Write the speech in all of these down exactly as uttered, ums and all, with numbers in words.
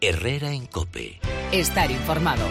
Herrera en COPE. Estar informado.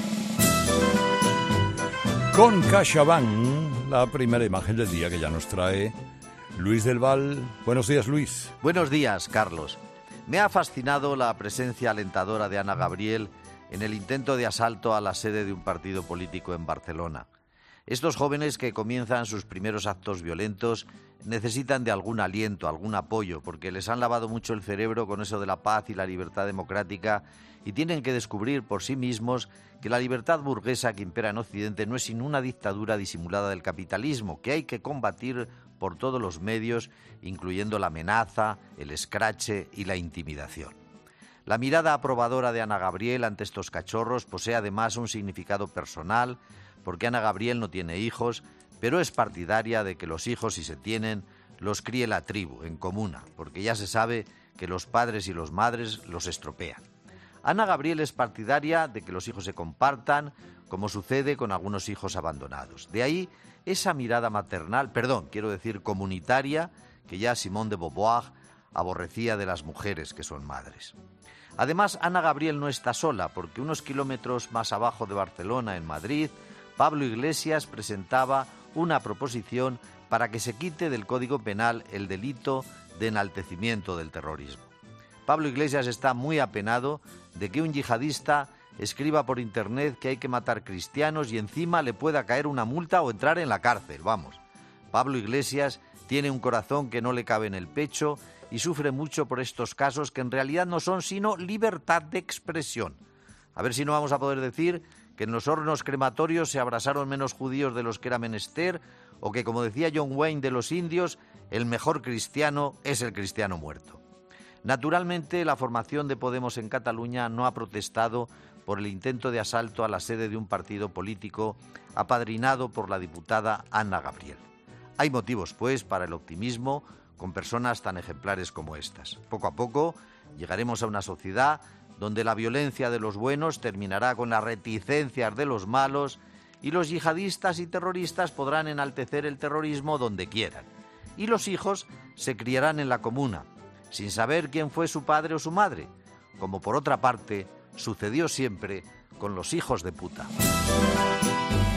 Con CaixaBank, la primera imagen del día que ya nos trae Luis del Val. Buenos días, Luis. Buenos días, Carlos. Me ha fascinado la presencia alentadora de Ana Gabriel en el intento de asalto a la sede de un partido político en Barcelona. Estos jóvenes que comienzan sus primeros actos violentos necesitan de algún aliento, algún apoyo, porque les han lavado mucho el cerebro con eso de la paz y la libertad democrática y tienen que descubrir por sí mismos que la libertad burguesa que impera en Occidente no es sino una dictadura disimulada del capitalismo, que hay que combatir por todos los medios, incluyendo la amenaza, el escrache y la intimidación. La mirada aprobadora de Ana Gabriel ante estos cachorros posee además un significado personal, porque Ana Gabriel no tiene hijos, pero es partidaria de que los hijos, si se tienen, los críe la tribu, en comuna, porque ya se sabe que los padres y los madres los estropean. Ana Gabriel es partidaria de que los hijos se compartan, como sucede con algunos hijos abandonados. De ahí esa mirada maternal, perdón, quiero decir comunitaria, que ya Simone de Beauvoir aborrecía de las mujeres que son madres. Además, Ana Gabriel no está sola, porque unos kilómetros más abajo de Barcelona, en Madrid, Pablo Iglesias presentaba una proposición para que se quite del Código Penal el delito de enaltecimiento del terrorismo. Pablo Iglesias está muy apenado de que un yihadista escriba por internet que hay que matar cristianos y encima le pueda caer una multa o entrar en la cárcel, vamos. Pablo Iglesias tiene un corazón que no le cabe en el pecho y sufre mucho por estos casos que en realidad no son sino libertad de expresión. A ver si no vamos a poder decir que en los hornos crematorios se abrasaron menos judíos de los que era menester, o que, como decía John Wayne de los indios, el mejor cristiano es el cristiano muerto. Naturalmente, la formación de Podemos en Cataluña no ha protestado por el intento de asalto a la sede de un partido político apadrinado por la diputada Ana Gabriel. Hay motivos, pues, para el optimismo con personas tan ejemplares como estas. Poco a poco llegaremos a una sociedad donde la violencia de los buenos terminará con las reticencias de los malos y los yihadistas y terroristas podrán enaltecer el terrorismo donde quieran. Y los hijos se criarán en la comuna, sin saber quién fue su padre o su madre, como por otra parte sucedió siempre con los hijos de puta.